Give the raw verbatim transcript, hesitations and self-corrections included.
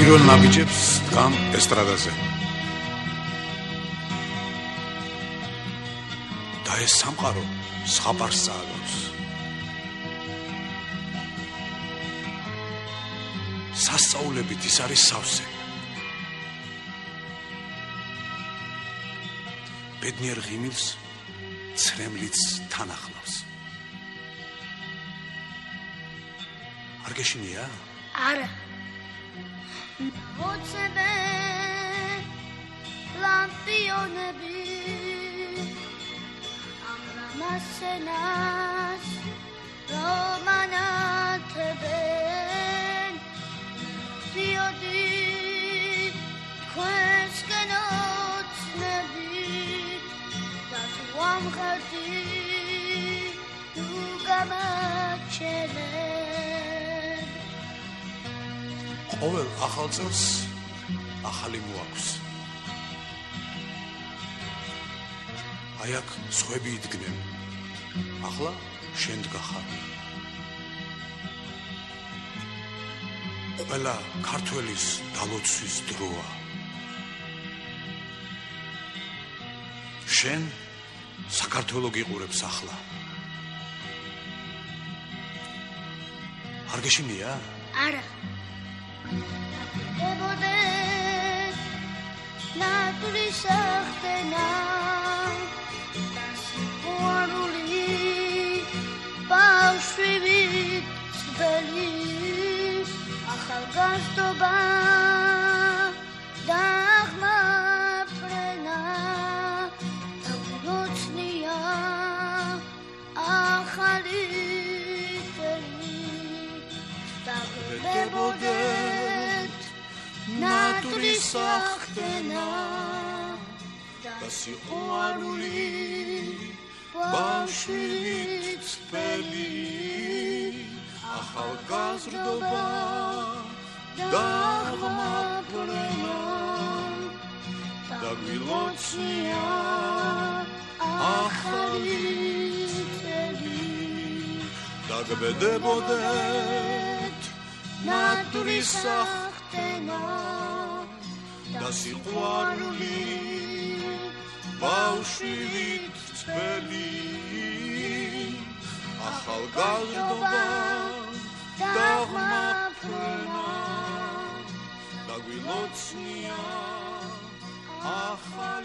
პირველ ნაბიჯებს დგამ ესტრადაზე. და ეს სამყარო ზღაპარს წააგავს. სასწაულებით ის არის სავსე. ბედნიერ ღიმილს ცრემლიც თან ახლავს. არ გეშინია? არა. მოწებე ლამპიონები ამრამასენას რომანათებენ დიოდი თქვენსკენ ოცნებით და თუ ამხარდი თუ გამაჩენე ყოველ ახალ წელს ახალი მოაქვს. აი აქ სხვები იდგნენ. ახლა შენ დგახარ. ყველა ქართველის დალოცვის დროა. შენ საქართველო გიყურებს ახლა. არ გეშინია? არა. ებოდეთ ნატურის ახტენა და სიყვარული ბავშვივით წველი ახალგაზრდობა და აღმაფრენა და გულოცნია ახალი წელი და ებოდეთ ნატურის ახტენა და სიყვარული ბავშვივით წველი ახალგაზრდობა და აღმაფრენა და გულოცნია ახალი წელი და გბედებოდეთ ნატურის ახტენა და სიყვარული ბავშვივით წველი ახალგაზრდობა და აღმაფრენა და გულოცნია ახალი